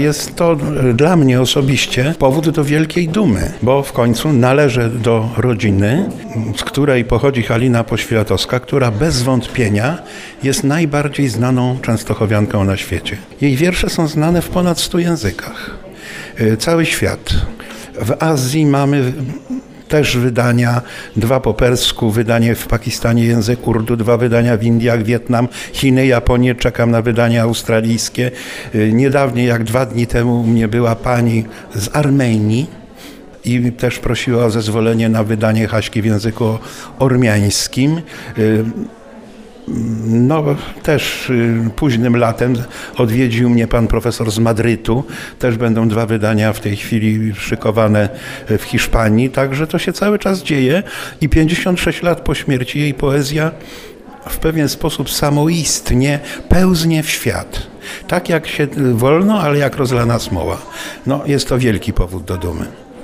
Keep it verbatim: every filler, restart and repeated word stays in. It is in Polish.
jest to dla mnie osobiście powód do wielkiej dumy, bo w końcu należę do rodziny, z której pochodzi Halina Poświatowska, która bez wątpienia jest najbardziej znaną częstochowianką na świecie. Jej wiersze są znane w ponad stu językach. Cały świat. W Azji mamy też wydania, dwa po persku, wydanie w Pakistanie język urdu, dwa wydania w Indiach, Wietnam, Chiny, Japonię, czekam na wydania australijskie. Niedawniej, jak dwa dni temu, u mnie była pani z Armenii i też prosiła o zezwolenie na wydanie Haśki w języku ormiańskim. No też późnym latem odwiedził mnie pan profesor z Madrytu. Też będą dwa wydania w tej chwili szykowane w Hiszpanii. Także to się cały czas dzieje i pięćdziesiąt sześć lat po śmierci jej poezja w pewien sposób samoistnie pełznie w świat. Tak jak się wolno, ale jak rozlana smoła. No jest to wielki powód do dumy.